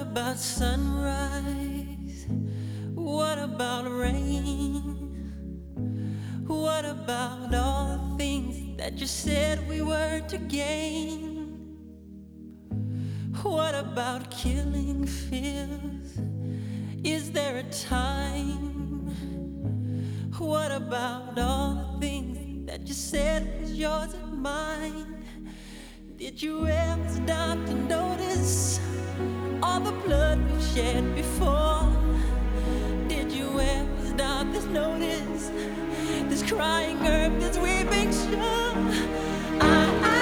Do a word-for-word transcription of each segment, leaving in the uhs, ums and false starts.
about sunrise? What about rain? What about all the things that you said we were to gain? What about killing fears? Is there a time? What about all the things that you said was yours and mine? Did you ever stop to notice all the blood we've shed before? Did you ever stop to notice this crying earth, this weeping shore? I,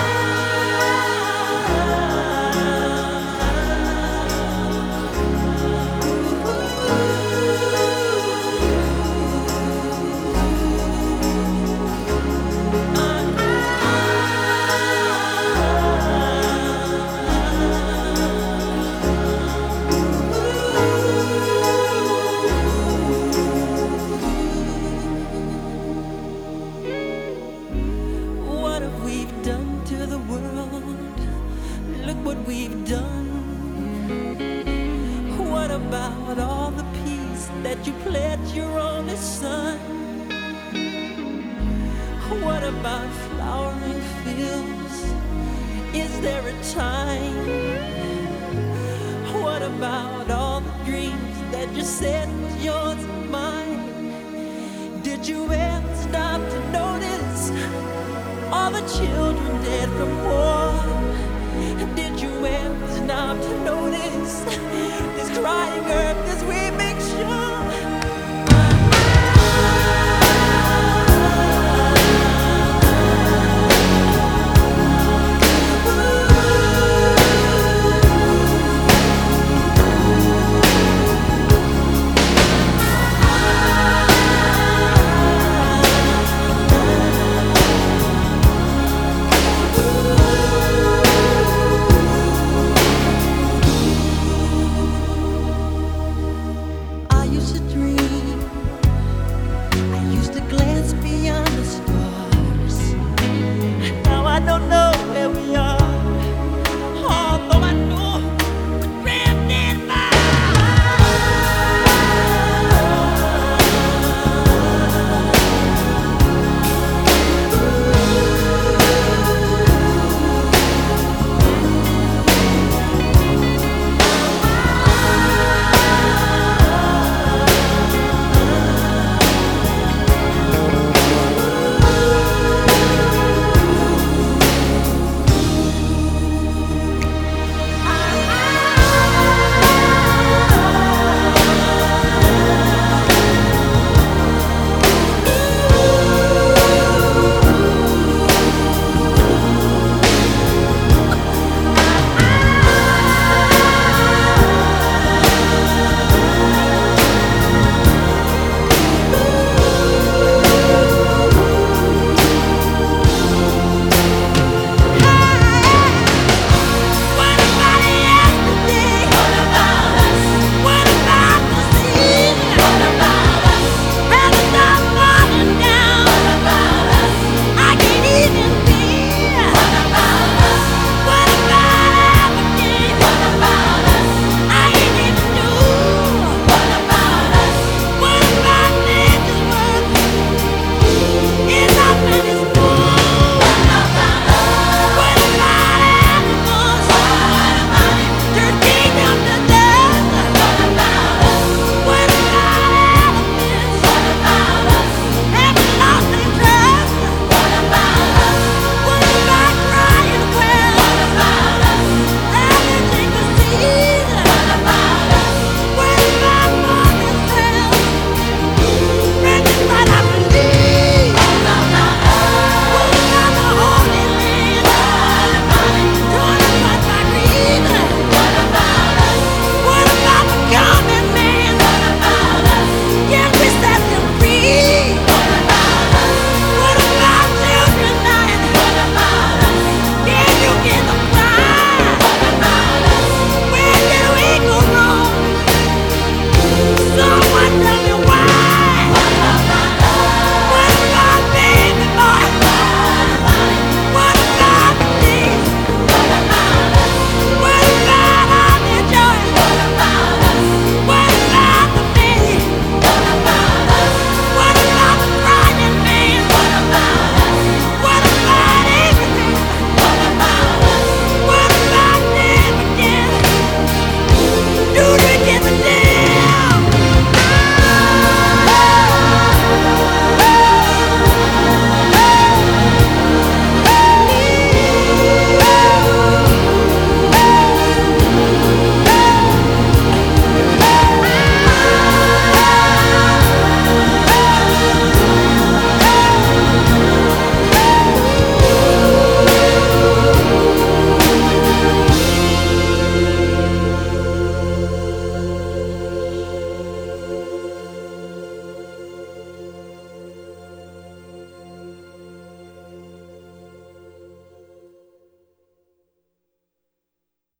what we've done. What about all the peace that you pledged your only son? What about flowering fields? Is there a time? What about all the dreams that you said was yours and mine? Did you ever stop to notice all the children dead from war?